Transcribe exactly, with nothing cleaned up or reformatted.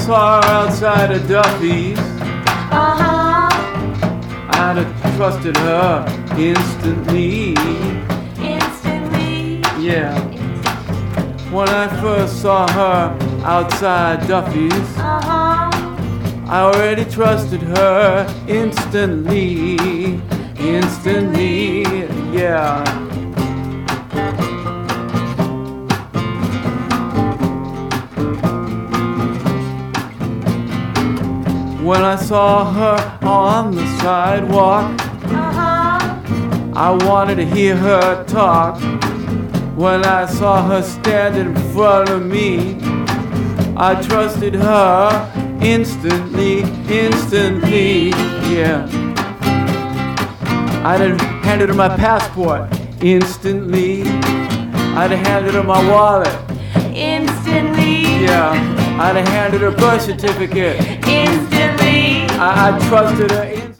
saw her outside of Duffy's, Uh-huh. I'd have trusted her instantly. Instantly. Yeah. When I first saw her outside Duffy's, Uh-huh. I already trusted her instantly. Instantly, yeah. When I saw her on the sidewalk, Uh-huh. I wanted to hear her talk. When I saw her standing in front of me, I trusted her instantly, instantly, yeah. I'd have handed her my passport instantly. I'd have handed her my wallet, Instantly. yeah. I'd have handed her birth certificate. Instantly. I, I trusted her instantly.